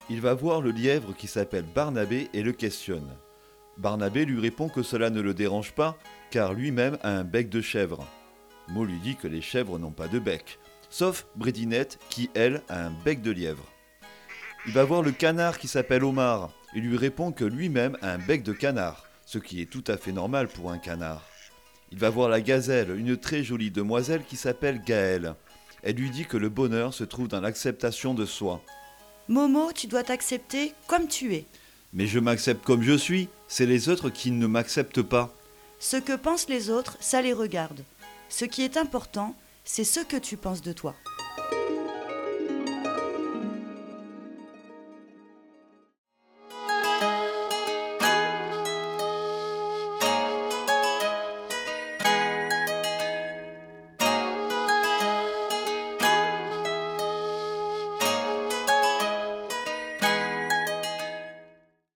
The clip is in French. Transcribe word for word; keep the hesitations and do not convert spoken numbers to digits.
Il va voir le lièvre qui s'appelle Barnabé et le questionne. Barnabé lui répond que cela ne le dérange pas, car lui-même a un bec de chèvre. Mo lui dit que les chèvres n'ont pas de bec, sauf Brédinette qui, elle, a un bec de lièvre. Il va voir le canard qui s'appelle Omar. Il lui répond que lui-même a un bec de canard, ce qui est tout à fait normal pour un canard. Il va voir la gazelle, une très jolie demoiselle qui s'appelle Gaëlle. Elle lui dit que le bonheur se trouve dans l'acceptation de soi. Momo, tu dois t'accepter comme tu es. Mais je m'accepte comme je suis, c'est les autres qui ne m'acceptent pas. Ce que pensent les autres, ça les regarde. Ce qui est important, c'est ce que tu penses de toi.